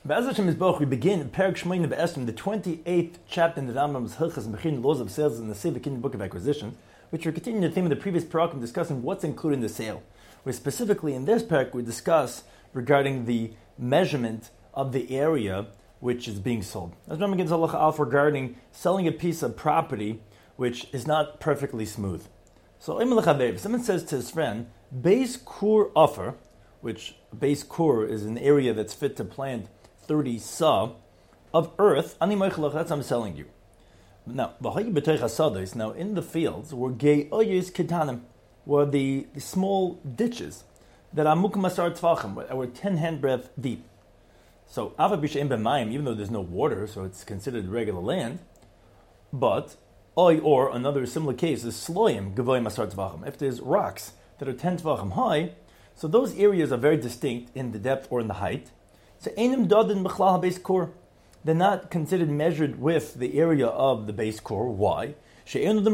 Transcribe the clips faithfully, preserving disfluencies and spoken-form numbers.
Be'ez Hashem Yisboch, we begin Perek Shmoyne Be'esrim, the twenty-eighth chapter in the Rambam's Hilchos Mechin Laws of Sales in the Sefer King Book of Acquisitions, which we're continuing the theme of the previous parakim, discussing what's included in the sale. Where specifically in this parak we discuss regarding the measurement of the area which is being sold. As Rambam gives halacha alf regarding selling a piece of property which is not perfectly smooth. So if someone says to his friend, Beis Kur offer, which Beis Kur is an area that's fit to plant thirty sa of earth, ani moichelach, that's I'm selling you. Now, now in the fields were gei oyes ketanim, were the, the small ditches that are mukam asar tvachim, were ten handbreadth deep. So ava b'shein b'mayim, even though there's no water, so it's considered regular land. But oy, or another similar case is sloyim gavoyim asar tvachim. If there's rocks that are ten tvachim high, so those areas are very distinct in the depth or in the height. So einim dodin b'chlal habeis kur. They're not considered measured with the area of the base core. Why? Because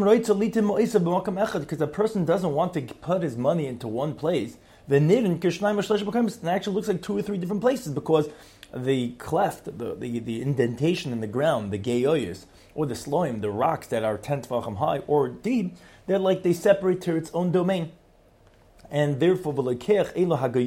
a person doesn't want to put his money into one place. It actually looks like two or three different places because the cleft, the, the, the indentation in the ground, the geoyos, or the sloim, the rocks that are ten tvachim high or deep, they're like they separate to its own domain. And therefore, so actually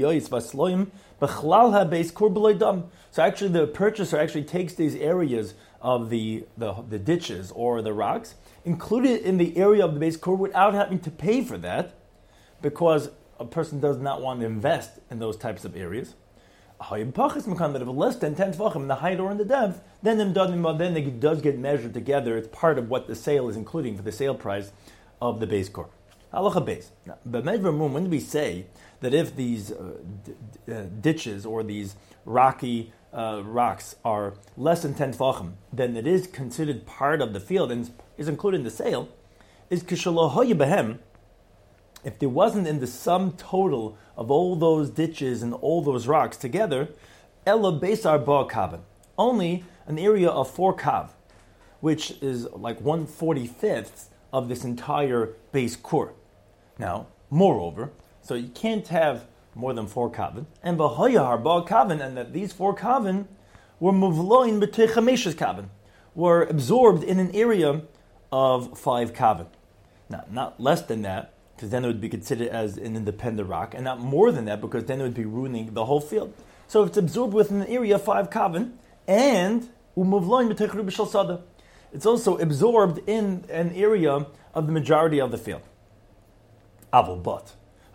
the purchaser actually takes these areas of the, the, the ditches or the rocks, included in the area of the base core without having to pay for that, because a person does not want to invest in those types of areas. But if less than ten tvachim in the height or in the depth, then then it does get measured together. It's part of what the sale is including for the sale price of the base core. Halacha base. But when we say that if these uh, d- d- uh, ditches or these rocky uh, rocks are less than ten tvachim, then it is considered part of the field and is included in the sale, is kishalohoye behem, if there wasn't in the sum total of all those ditches and all those rocks together, ella besar ba kavan, only an area of four kav, which is like one forty-fifth of this entire base core. Now, moreover, so you can't have more than four kavan, and v'hoyahar ba kavan, and that these four kavan were muvloin b'techameshes kavan, were absorbed in an area of five kavan. Now, not less than that, because then it would be considered as an independent rock, and not more than that, because then it would be ruining the whole field. So if it's absorbed within an area of five kavan, and umuvloin b'techru b'shal sada, it's also absorbed in an area of the majority of the field. Aval but,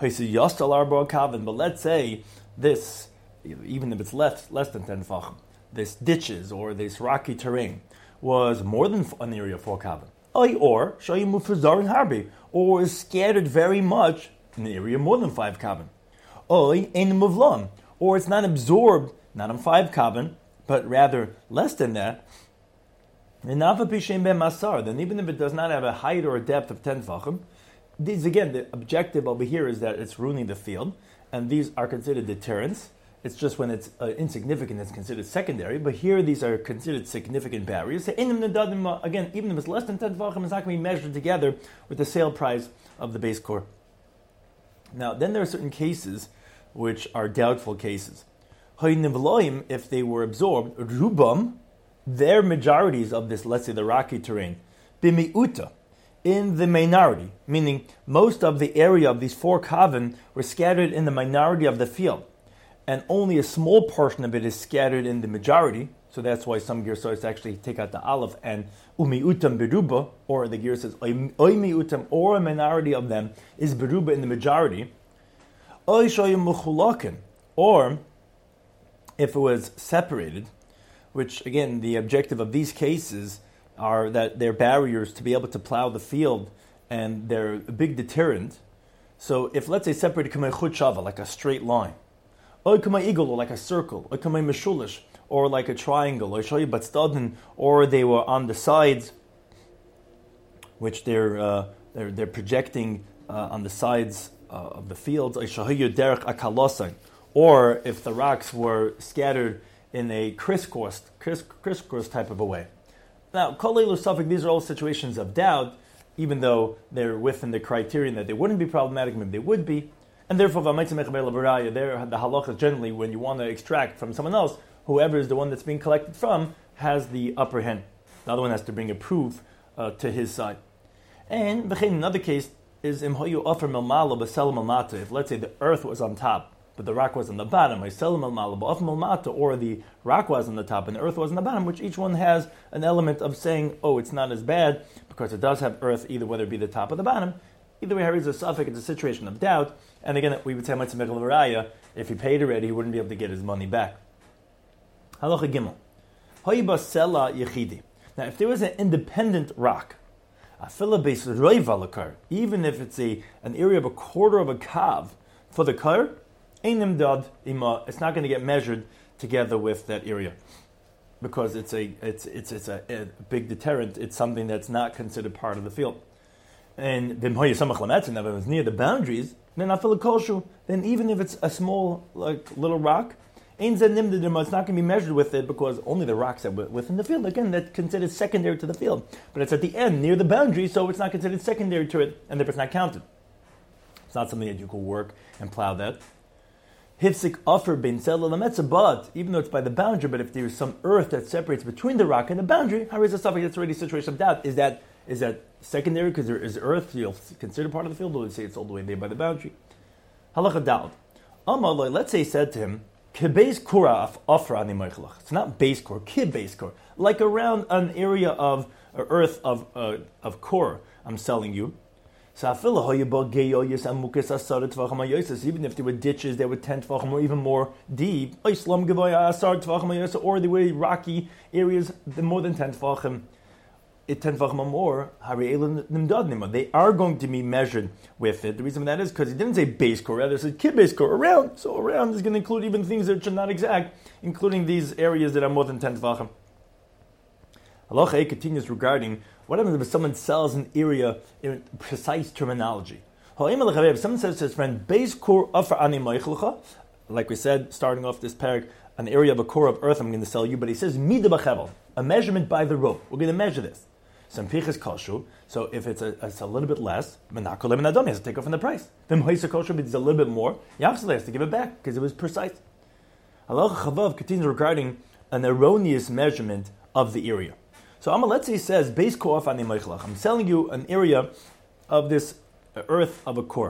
but let's say this, even if it's less less than ten tefachim, this ditches or this rocky terrain was more than an area of four kavan, or shayimu fuzar harbi, or is scattered very much in an area more than five kavan, oy ein muvlam, or it's not absorbed not in five kavan, but rather less than that. Then even if it does not have a height or a depth of ten tefachim, these again, the objective over here is that it's ruining the field, and these are considered deterrents. It's just when it's uh, insignificant, it's considered secondary, but here these are considered significant barriers. So again, even if it's less than ten tefachim, it's not going to be measured together with the sale price of the base core. Now, then there are certain cases which are doubtful cases. If they were absorbed, rubam, their majorities of this, let's say the rocky terrain, bimiuta, in the minority, meaning most of the area of these four kavan were scattered in the minority of the field, and only a small portion of it is scattered in the majority. So that's why some girsois actually take out the aleph and umiutam beruba, or the gear says oy miutam, or a minority of them is beruba in the majority. Oy shoyim muchulakin, or if it was separated, which again the objective of these cases are that they're barriers to be able to plow the field, and they're a big deterrent. So if, let's say, separated kamei chut shava, like a straight line, or kamei igul, or like a circle, or kamei meshulish, or like a triangle, or shoyi batstadin, or they were on the sides, which they're uh, they're, they're projecting uh, on the sides uh, of the fields, or if the rocks were scattered in a crisscross, criss, crisscross type of a way. Now, kolelu suffix, these are all situations of doubt, even though they're within the criterion that they wouldn't be problematic, maybe they would be. And therefore, there, the halacha is generally when you want to extract from someone else, whoever is the one that's being collected from has the upper hand. The other one has to bring a proof uh, to his side. And another case is imhoyu offer milmalo b'selam malmata. If let's say the earth was on top, but the rock was on the bottom, or the rock was on the top and the earth was on the bottom, which each one has an element of saying, oh, it's not as bad, because it does have earth, either whether it be the top or the bottom. Either way, there is a suffix, it's a situation of doubt. And again, we would say, if he paid already, he wouldn't be able to get his money back. Halacha Gimel. Now, if there was an independent rock, even if it's a an area of a quarter of a kav for the kar, it's not going to get measured together with that area, because it's a it's it's it's a, a big deterrent. It's something that's not considered part of the field. And then if it was near the boundaries, then then even if it's a small like little rock, it's not going to be measured with it, because only the rocks are within the field. Again, that's considered secondary to the field. But it's at the end, near the boundary, so it's not considered secondary to it, and therefore it's not counted. It's not something that you could work and plow that. Hifsik offer bin sela, but even though it's by the boundary, but if there is some earth that separates between the rock and the boundary, how is a suffix that's already a situation of doubt? Is that is that secondary because there is earth, you'll consider part of the field, or let's say it's all the way there by the boundary? Halacha dal. Amaloi, let's say he said to him, Kibeis kura offer ani meichlach. It's not base core, kibeis core. Like around an area of uh, earth of uh, of core, I'm selling you. Even if there were ditches that were ten tvachim or even more deep, or there were rocky areas more than ten tvachim, ten tvachim or more, they are going to be measured with it. The reason for that is because he didn't say base core, rather it said kibbase core, around. So around is going to include even things that are not exact, including these areas that are more than ten tvachim. Halacha continues regarding what happens if someone sells an area in precise terminology. If someone says to his friend, base core offer ani meichlcha, like we said, starting off this parak, an area of a core of earth I'm going to sell you, but he says mida b'chevel, a measurement by the rope. We're going to measure this. So if it's a, it's a little bit less, he has to take off from the price. Then if it's a little bit more, Yachsel has to give it back because it was precise. Halacha Chavav continues regarding an erroneous measurement of the area. So Amal, let's say he says, base core of ani meichlach. I'm selling you an area of this earth of a core.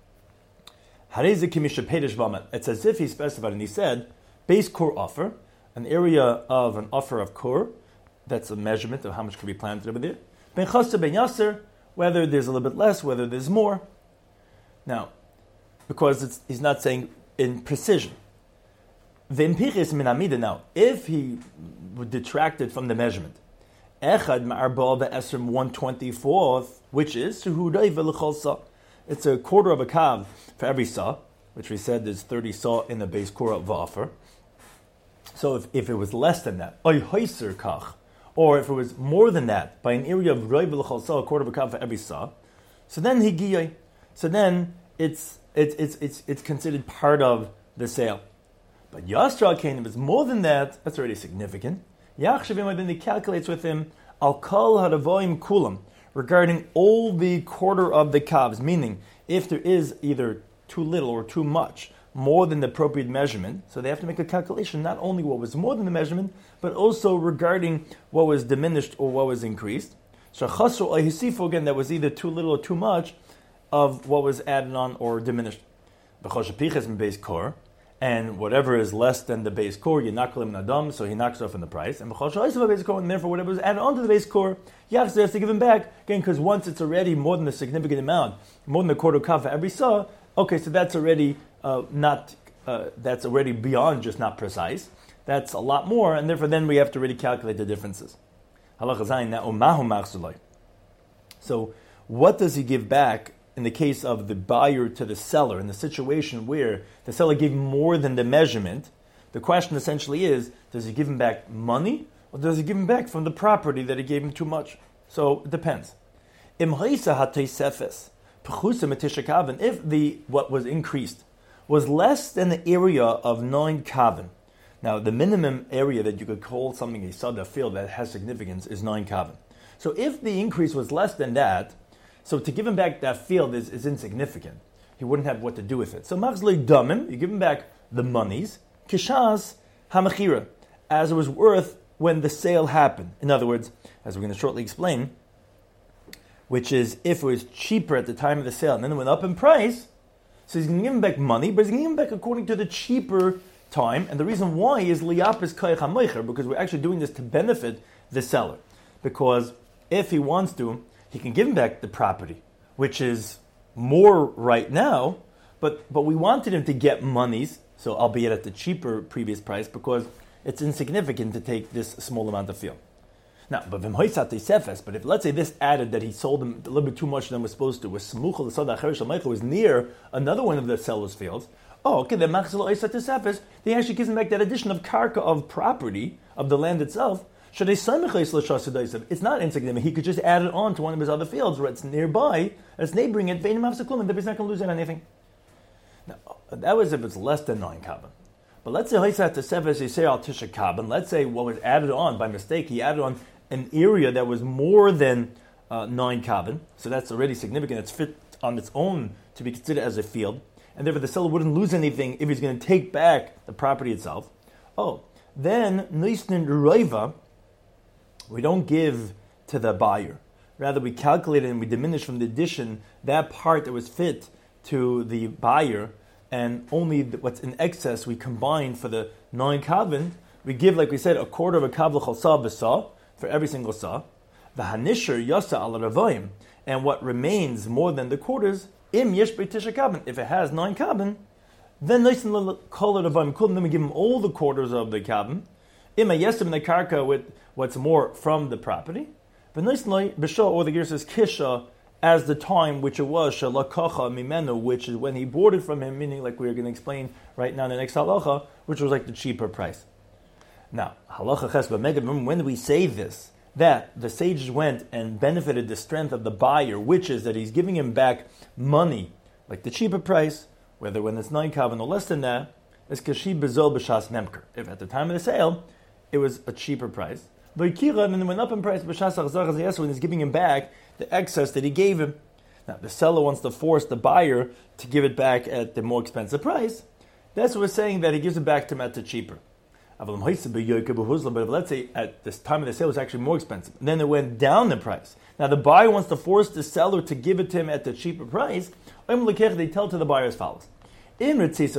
It's as if he specified, and he said, base core offer, an area of an offer of core. That's a measurement of how much can be planted over there. Ben chasta ben yaser, whether there's a little bit less, whether there's more. Now, because it's, he's not saying in precision. V'impichis min amida. Now, if he detracted from the measurement, echad ma'arbal ve'esrim one twenty-fourth, which is suhudai v'lechol sa. It's a quarter of a kav for every sa, which we said there's thirty sa in the base core of offer. So if, if it was less than that, oy hoiser kach, or if it was more than that, by an area of roi v'lechol sa, a quarter of a kav for every sa, so then higiyai. So then it's it's it's it's it's considered part of the sale. But Yastra Kain, if it's more than that, that's already significant. Yachshavim, then he calculates with him al kol haravoim kulam, regarding all the quarter of the kavs, meaning if there is either too little or too much, more than the appropriate measurement, so they have to make a calculation, not only what was more than the measurement, but also regarding what was diminished or what was increased. Shachasru ahisifu, again, that was either too little or too much of what was added on or diminished. B'choshapiches in base core, and whatever is less than the base core, yinakelim nadam, so he knocks off in the price. And b'choshapiches base core, and therefore whatever was added onto the base core, Yachs has to give him back again, because once it's already more than a significant amount, more than the quarter kav for every saw. Okay, so that's already uh, not. Uh, that's already beyond just not precise. That's a lot more, and therefore then we have to really calculate the differences. So, what does he give back in the case of the buyer to the seller in the situation where the seller gave more than the measurement? The question essentially is: does he give him back money, or does he give him back from the property that he gave him too much? So it depends. If the what was increased was less than the area of nine kavim, now the minimum area that you could call something a sada field that has significance is nine kavim. So if the increase was less than that, so to give him back that field is, is insignificant. He wouldn't have what to do with it. So machzli damim, you give him back the monies, kishas hamachira, as it was worth when the sale happened. In other words, as we're going to shortly explain, which is if it was cheaper at the time of the sale and then it went up in price, so he's going to give him back money, but he's going to give him back according to the cheaper time. And the reason why is liyapis koyach hamoicher, because we're actually doing this to benefit the seller. Because if he wants to, he can give him back the property, which is more right now, but but we wanted him to get monies, so albeit at the cheaper previous price, because it's insignificant to take this small amount of field. Now, but but if let's say this added that he sold him a little bit too much than was supposed to, was was near another one of the seller's fields, oh, okay, then he actually gives him back that addition of karka, of property, of the land itself. It's not insignificant. He could just add it on to one of his other fields where it's nearby, it's neighboring it, he's not going to lose it on anything. Now, that was if it's less than nine kaban. But let's say Hoysat Tesefes Yisrael al Tisha Kaban. Let's say what was added on by mistake, he added on an area that was more than uh, nine kaban. So that's already significant. It's fit on its own to be considered as a field. And therefore the seller wouldn't lose anything if he's going to take back the property itself. Oh, then Noisnin Roiva, we don't give to the buyer. Rather, we calculate it and we diminish from the addition that part that was fit to the buyer, and only what's in excess we combine for the nine kavan. We give, like we said, a quarter of a kav l'chol sa v'sa for every single sa. The hanisher yasa al ravoim, and what remains more than the quarters, im yesh b'tisha kavan. If it has nine kavan, then nice and kol ravoim. Then we give him all the quarters of the kavan. Im yesim the karka with what's more from the property. The nice b'shah, or the gear says kisha, as the time which it was, shalakacha mimenu, which is when he bought it from him, meaning like we're going to explain right now in the next halacha, which was like the cheaper price. Now, halacha ches b'meged, remember when we say this, that the sages went and benefited the strength of the buyer, which is that he's giving him back money, like the cheaper price, whether when it's nine kavan or less than that, is kashi bezol b'shas memker. If at the time of the sale, it was a cheaper price. V'ikira, and then it went up in price b'shas achzar chazayas, when he's giving him back the excess that he gave him. Now, the seller wants to force the buyer to give it back at the more expensive price. That's what we're saying, that he gives it back to him at the cheaper. But if let's say at this time of the sale it was actually more expensive, and then it went down the price. Now the buyer wants to force the seller to give it to him at the cheaper price. They tell to the buyer as follows: if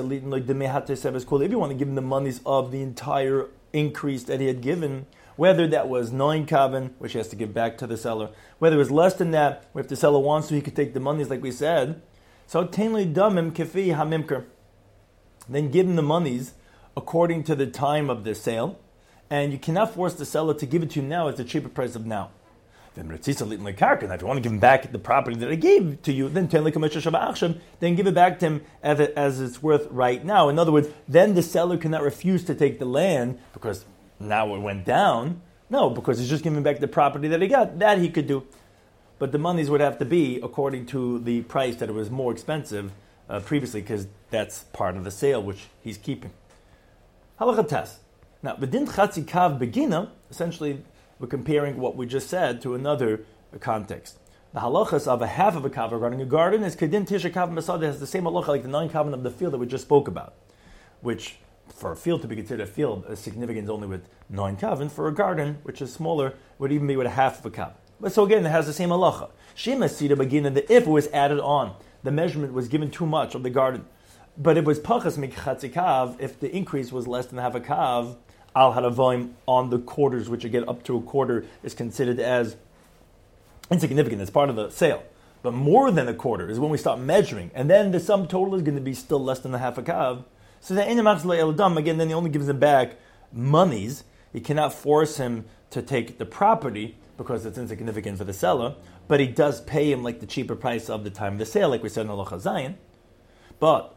you want to give him the monies of the entire increase that he had given, whether that was nine kavan, which he has to give back to the seller, whether it was less than that, or if the seller wants to, he could take the monies, like we said. So tainli damim kefi hamimker. Then give him the monies according to the time of the sale, and you cannot force the seller to give it to you now at the cheaper price of now. Then if you want to give him back the property that I gave to you, then then give it back to him as, it, as it's worth right now. In other words, then the seller cannot refuse to take the land because now it went down. No, because he's just giving back the property that he got. That he could do. But the monies would have to be according to the price that it was more expensive uh, previously, because that's part of the sale which he's keeping. Halacha test. Now, B'din Chatzi Kav Begina, essentially we're comparing what we just said to another context. The halachas of a half of a kav regarding a garden is Kedin Tisha Kav Masada, has the same halacha like the nine kavan of the field that we just spoke about, which for a field to be considered a field, a significance only with nine kavan. For a garden, which is smaller, would even be with a half of a kav. But so again, it has the same halacha. Shema Sida Begina, that if it was added on, the measurement was given too much of the garden. But it was pachas mikchatzi kav, if the increase was less than half a kav, al haravoim on the quarters, which again up to a quarter is considered as insignificant, as part of the sale. But more than a quarter is when we start measuring, and then the sum total is going to be still less than a half a kav. So that again, then he only gives him back monies. He cannot force him to take the property because it's insignificant for the seller, but he does pay him like the cheaper price of the time of the sale, like we said in Halacha Zayin. But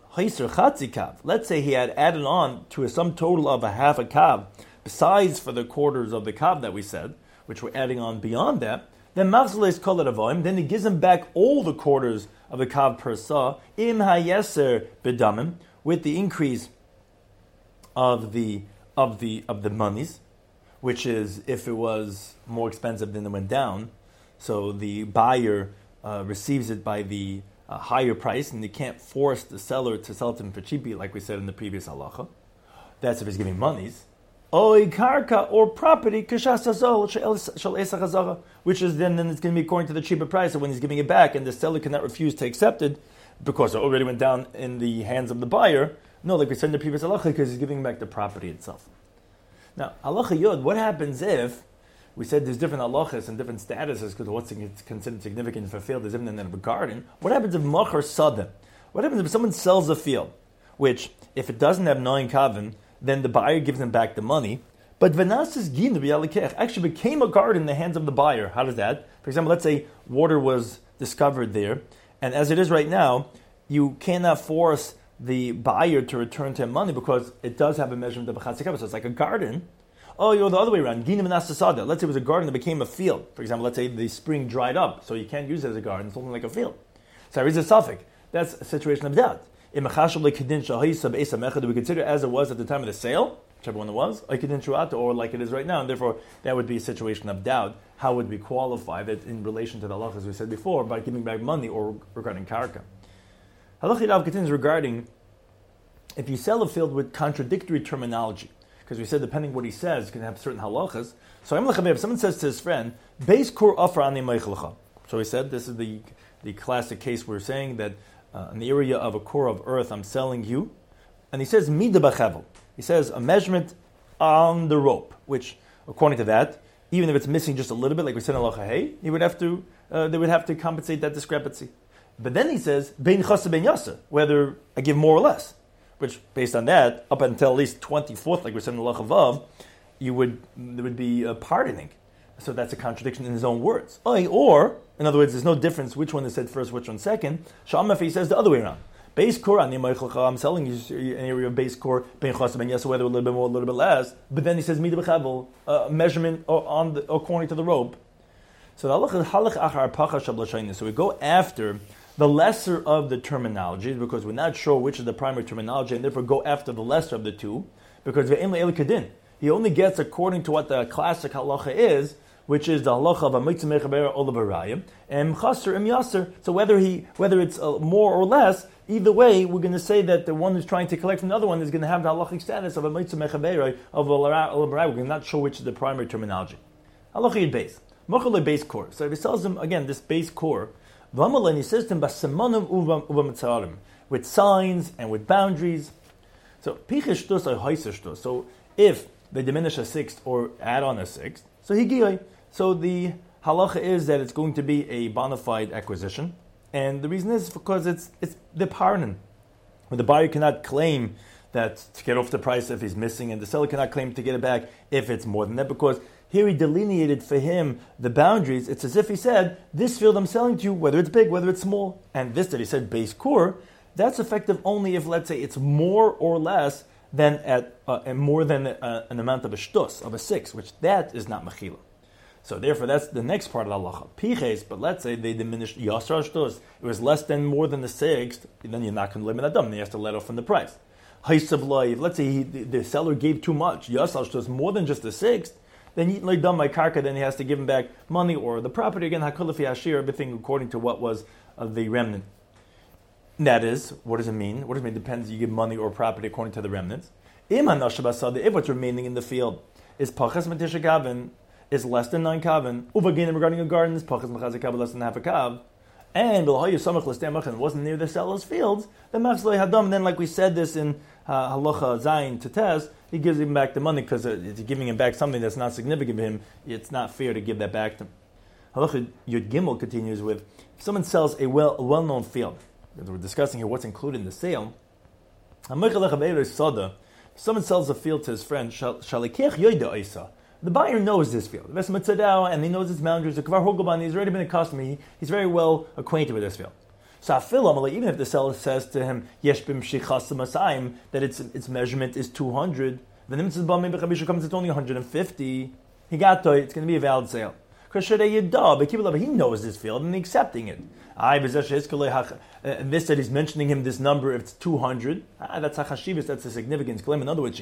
let's say he had added on to a sum total of a half a kav, besides for the quarters of the kav that we said, which we're adding on beyond that, then machzales kol avoim, then he gives him back all the quarters of the kav per sa, im hayeser bedamim, with the increase of the of the of the monies, which is if it was more expensive than it went down, so the buyer uh, receives it by the a higher price, and they can't force the seller to sell it to him for cheaply, like we said in the previous halacha. That's if he's giving monies. oy karka or property kashas hazol shel esach hazara, which is then, then it's going to be according to the cheaper price. So when he's giving it back and the seller cannot refuse to accept it because it already went down in the hands of the buyer. No, like we said in the previous halacha, because he's giving back the property itself. Now, halacha yod, what happens if we said there's different halachas and different statuses because what's considered significant for a field is different than a garden? What happens if machar sada? What happens if someone sells a field, which if it doesn't have nine kavim, then the buyer gives them back the money. But Vanas's gin actually became a garden in the hands of the buyer. How does that? For example, let's say water was discovered there, and as it is right now, you cannot force the buyer to return to him money because it does have a measurement of a chatzikah. So it's like a garden. Oh, you're the other way around. Gin Let's say it was a garden that became a field. For example, let's say the spring dried up, so you can't use it as a garden. It's only like a field. So there is a suffix. That's a situation of doubt. Do we consider as it was at the time of the sale, whichever one it was, or like it is right now, and therefore that would be a situation of doubt. How would we qualify that in relation to the halach, as we said before, by giving back money or regarding karka? Halach Rav continues regarding if you sell a field with contradictory terminology, because we said depending what he says, you can have certain halachas. So if someone says to his friend, Beis kur afra ani meichlecha. So he said, this is the, the classic case we're saying that Uh, in the area of a core of earth, I'm selling you. And he says, Mida b'chevel. He says, a measurement on the rope, which, according to that, even if it's missing just a little bit, like we said in Halacha Hey, he would have to, uh, they would have to compensate that discrepancy. But then he says, Bein chasa bein yasa, whether I give more or less. Which, based on that, up until at least twenty-fourth, like we said in Halacha Vav, you would, there would be a pardoning. So that's a contradiction in his own words. Or, in other words, there's no difference which one is said first, which one second. Shalom if he says the other way around. Base core, I'm selling you an area of base core, ben yes, whether a little bit more, a little bit less. But then he says, mida b'chavel, a measurement on the, according to the rope. So So we go after the lesser of the terminologies because we're not sure which is the primary terminology, and therefore go after the lesser of the two, because he only gets according to what the classic halacha is, which is the halacha of a mitzvah mechaber olav arayim and chaser im yaser. So whether he, whether it's uh, more or less, either way, we're going to say that the one who's trying to collect from the other one is going to have the halachic status of a mitzvah mechaber of olav arayim. We're not sure which is the primary terminology. Halacha yid base, mochel base core. So if he sells him again this base core, v'amalei, he says to him basemanim uva mitzarim, with signs and with boundaries. So pichesh shtus or heiser shtus. So if they diminish a sixth or add on a sixth, so higiyai. So the halacha is that it's going to be a bona fide acquisition, and the reason is because it's it's the parnon, where the buyer cannot claim that to get off the price if he's missing, and the seller cannot claim to get it back if it's more than that, because here he delineated for him the boundaries. It's as if he said, this field I'm selling to you, whether it's big, whether it's small, and this that he said base core, that's effective only if, let's say, it's more or less than at uh, and more than uh, an amount of a shtus, of a six, which that is not mechila. So therefore, that's the next part of the halacha. Piches, but let's say they diminished yasar shtus. It was less than more than the sixth, then you're not going to limit that dumb. Then you have to let off from the price. Haisav loiv. Let's say he, the, the seller gave too much yasar shtus, more than just the sixth. Then you like dumb my karka. Then he has to give him back money or the property again. Hakulafi hashir, everything according to what was uh, the remnant. That is, what does it mean? What does it mean? It depends. You give money or property according to the remnants. If what's remaining in the field is pachas matisha kavin, is less than nine kavin, uvagin regarding a garden is pachas machazik kav less than half a kav, and it wasn't near the seller's fields, then machzlei hadam. Then, like we said this in uh, halacha zayin to test, he gives him back the money because uh, it's giving him back something that's not significant to him. It's not fair to give that back to him. Halacha Yud Gimel continues with if someone sells a well a well known field. We're discussing here what's included in the sale. Someone sells a field to his friend. The buyer knows this field, and he knows its boundaries. He's already been a customer. He, he's very well acquainted with this field. So even if the seller says to him that its its measurement is two hundred, then it's only one hundred fifty. He got to it. It's going to be a valid sale. Because he knows this field and he's accepting it. And this that he's mentioning him this number, if it's two hundred, ah, that's a chashivas, that's a significance claim. In other words,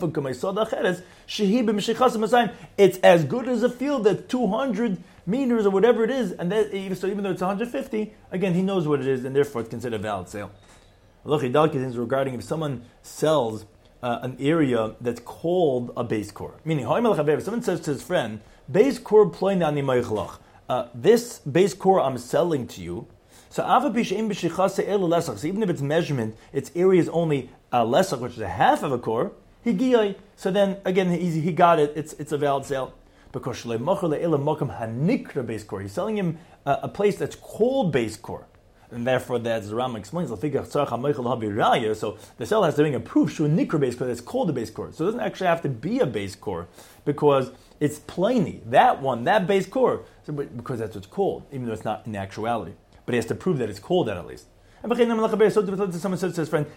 it's as good as a field that's two hundred meters or whatever it is. And that, so even though it's one hundred fifty, again, he knows what it is, and therefore it's considered a valid sale. Regarding if someone sells uh, an area that's called a base core. Meaning, if someone says to his friend, base core uh, this base core I'm selling to you. So even if its measurement, its area is only a lesach, which is a half of a core, he giyai. So then again, he, he got it. It's it's a valid sale because base core. He's selling him a, a place that's called base core, and therefore, as the Ram explains, so the seller has to bring a proof to a nikra base core that's called a base core. So it doesn't actually have to be a base core because it's plainly that one, that base core, so, because that's what it's called, even though it's not in actuality. But he has to prove that it's called that at least. And someone says to his friend,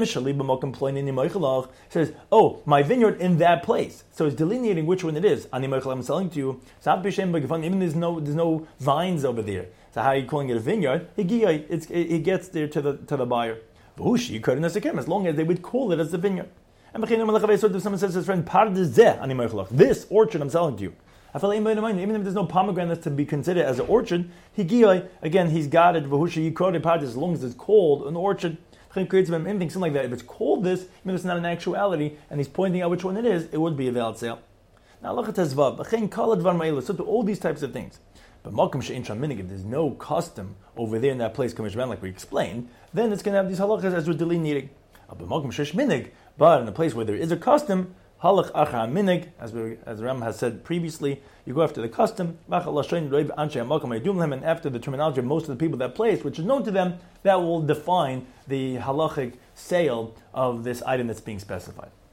says, oh, my vineyard in that place. So he's delineating which one it is. I'm selling to you. Even there's no there's no vines over there. So how are you calling it a vineyard? It's, it gets there to the to the buyer. As long as they would call it as the vineyard. And someone says to his friend, this orchard I'm selling to you. Even if there's no pomegranates to be considered as an orchard, he again he's got it. As long as it's called an orchard, anything something like that. If it's called this, even if it's not an actuality, and he's pointing out which one it is, it would be a valid sale. Now look at tezvav. So to all these types of things. But if there's no custom over there in that place, like we explained, then it's going to have these halachas as we're delineating. But in a place where there is a custom, halach acha minig, as we, as Ram has said previously, you go after the custom, and after the terminology of most of the people of that place, which is known to them, that will define the halachic sale of this item that's being specified.